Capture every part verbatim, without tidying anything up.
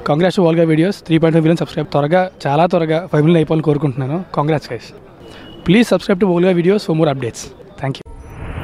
Congrats to Valga videos three point five million subscribe త్వరగా చాలా త్వరగా ఫైవ్ మిలియన్ అయిపోవాలని కోరుకుంటున్నాను. Congrats guys. Please subscribe to Valga videos for more updates. Thank you.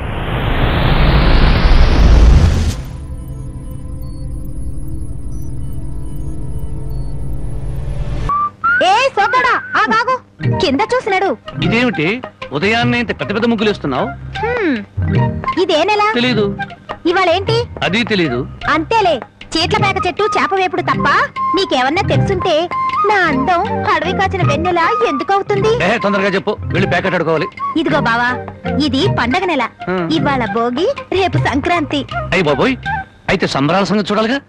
కింద చూసినాడు. ఇదేమిటి ఉదయాన్నే ఇంత పెద్ద పెద్ద ముగ్గులు వేస్తున్నావు? ఇదే నెల తెలీదు. ఇవాళేంటి అది తెలీదు. అంతేలే, చీట్ల పేక చెట్టు చేప వేపుడు తప్ప నీకేమన్నా తెలుసుంటే నా అందం అడవి కాచిన వెన్నెల ఎందుకు అవుతుంది? తొందరగా చెప్పు, వెళ్ళి ప్యాకెట్ అడుకోవాలి. ఇదిగో బావా, ఇది పండగ నెల. ఇవాళ భోగి, రేపు సంక్రాంతి. అయ్యి బాబోయ్, అయితే సంబరాల సంగతి చూడాలిగా.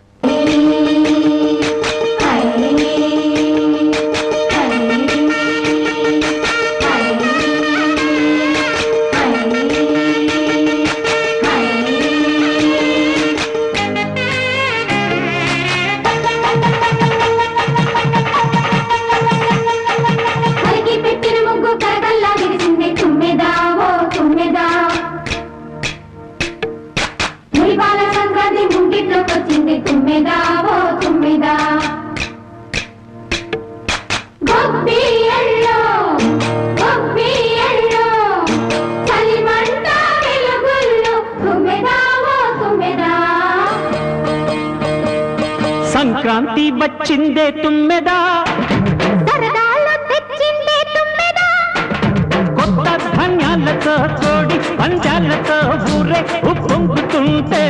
సంక్రాంతి వచ్చిందే తుమ్మెదా, సరదాలో తెచ్చిందే తుమ్మెదా, కొత్త ధాన్యాలతో కోడి పంజాలతో ఊరే ఉప్పొంగుతుంటే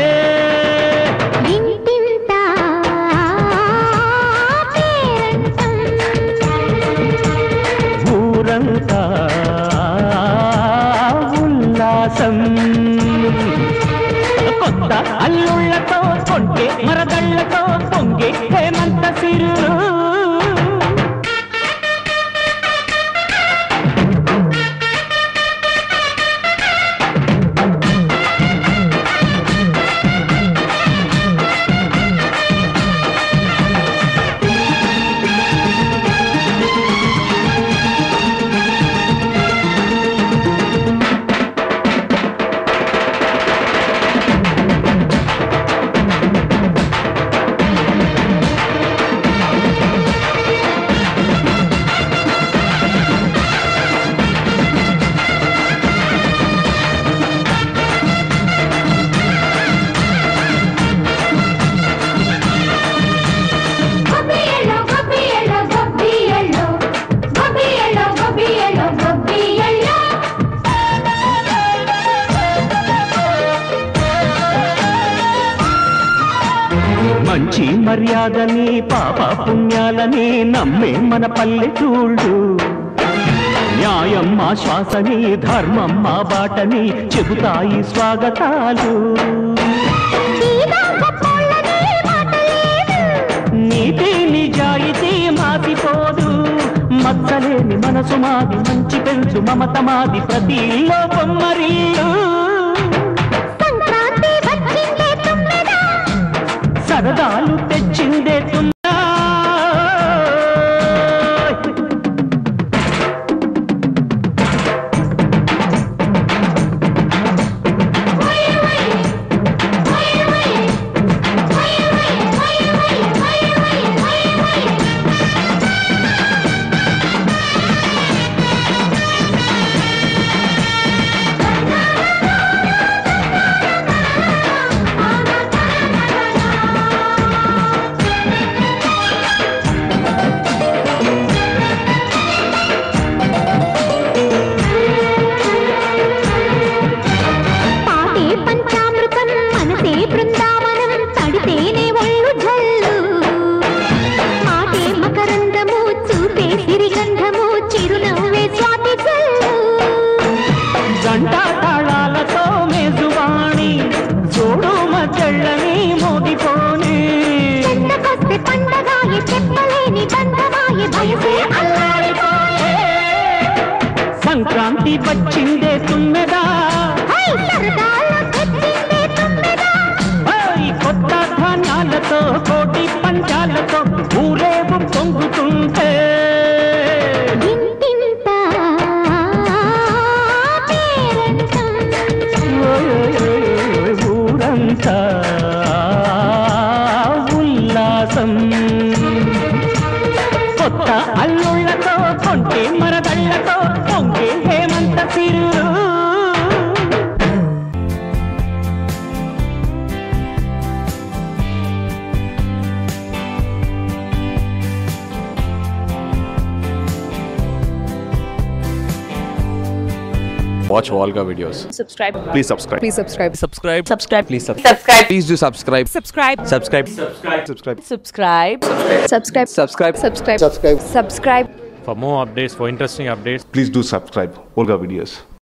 ఇంటింటా పేరంటం, ఊరంతా ఉల్లాసం. కొత్త అల్లుళ్లతో కొంటే మరదళ్లతో పొంగే హేమంత సిరు. మంచి మర్యాదని పాప పుణ్యాలని నమ్మే మన పల్లెటూళ్ళు, న్యాయం మా శ్వాసని ధర్మం మా బాటని చెబుతాయి స్వాగతాలు. నీతి నిజాయితీ మాసిపోదు, మచ్చలేని మనసు మాది, మంచి పెంచు మమత మాది, ప్రతి లోపం మరిల్లు. సరదాలు తెచ్చిందే తుమ్మెదా, గంటా తాళాలతో మేజువాణి చూడు మచ్చళ్ళని మోగిపోని. సంక్రాంతి వచ్చిందే తుమ్మెదా, కొత్త ధాన్యాలతో కోటి పంచాలతో ఊరేపు పొంగుతుంటే ఊరంతా ఉల్లాసం. Watch Volga videos. Subscribe. Please subscribe. Please subscribe. Subscribe. Subscribe. Please subscribe. Subscribe. Please do subscribe. Subscribe. Subscribe. Subscribe. Subscribe. Subscribe. Subscribe. Subscribe. Subscribe. Subscribe. Subscribe. For more updates, for interesting updates, Please do subscribe. Volga videos.